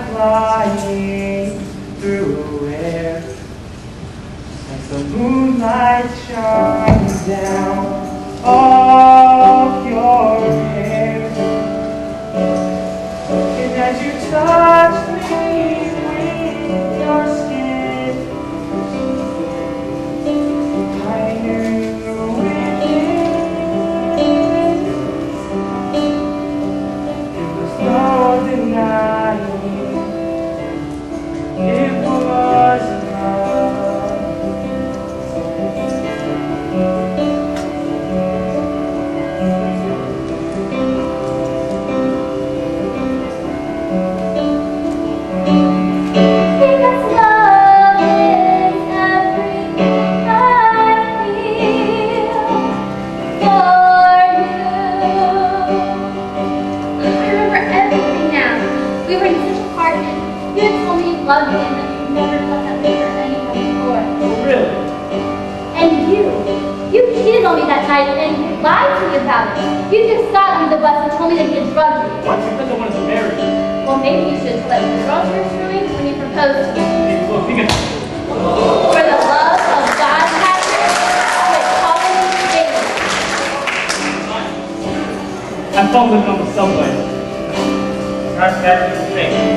flying through air, as the moonlight shines down off your hair. And as you touch me with your skin, I knew within there was no denying it was love. Because love is everything I feel for you. I remember everything now. We were in such a apartment. You had told me you loved me and that you'd never felt that way for anyone before. Really? And you cheated on me that night and you lied to me about it. You just got under the bus and told me that he had drugged me. What? Because I wanted to marry you. Well, maybe you should let the girls were screwing when you proposed to me. Hey, look, you can... For the love of God, Patrick, quit calling me baby. I felt living on the subway. That's the thing.